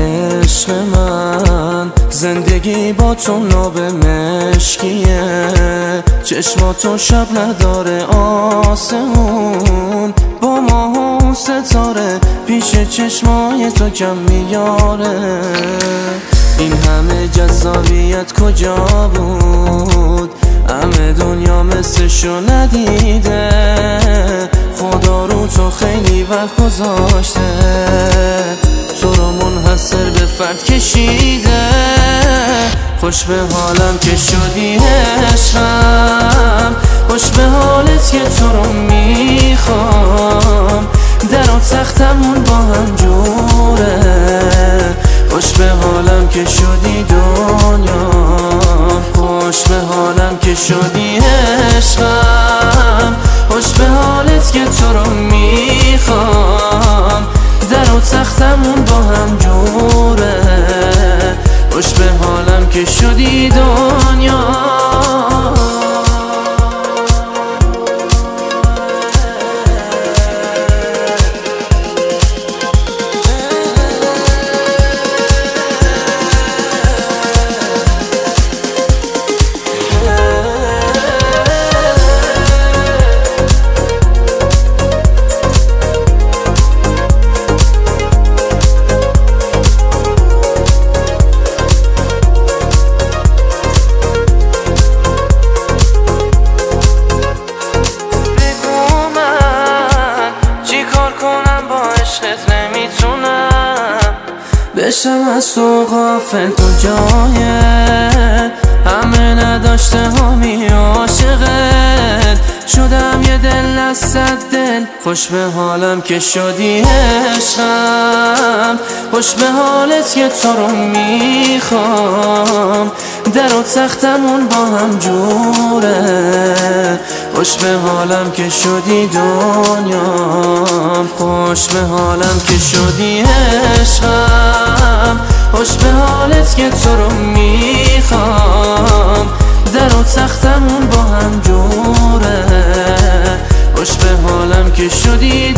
عشق من، زندگی با تو ناب مشکیه، چشماتو شب نداره آسمون، با ماه و ستاره پیش چشمای تو کم میاره. این همه جذابیت کجا بود؟ همه دنیا مثلشو ندیده، خدا رو تو خیلی وقت گذاشته، تو رو منحصر به فرد کشیده. خوش به حالم که شدی عشقم، خوش به حالت که تو رو میخوام، در و تختمون با هم جوره. خوش به حالم که شدی دنیا، خوش به حالم که شدی عشقم، خوش به حالت که تو رو میخوام، در و تختمون با هم جوره. خوش به حالم که شدی دنیا. بشم از تو غافل تو جای همه نداشته همی عاشقت، شدم یه دل از صد دل. خوش به حالم که شدی عشقم، خوش به حالت که تو رو میخوام، در و تختمون با هم جوره. خوش به حالم که شدی دنیا، خوش به حالم که شدی عشقم، خوش به حالت که تو رو میخوام، در و تختمون با هم جوره. خوش به حالم که شدی